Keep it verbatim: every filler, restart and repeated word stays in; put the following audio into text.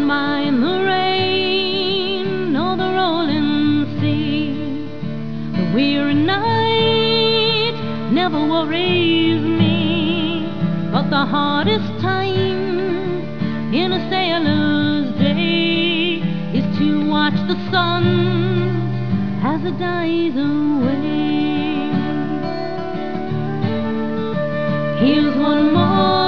mind the rain or the rolling sea. The weary night never worries me, but the hardest time in a sailor's day is to watch the sun as it dies away. Here's one more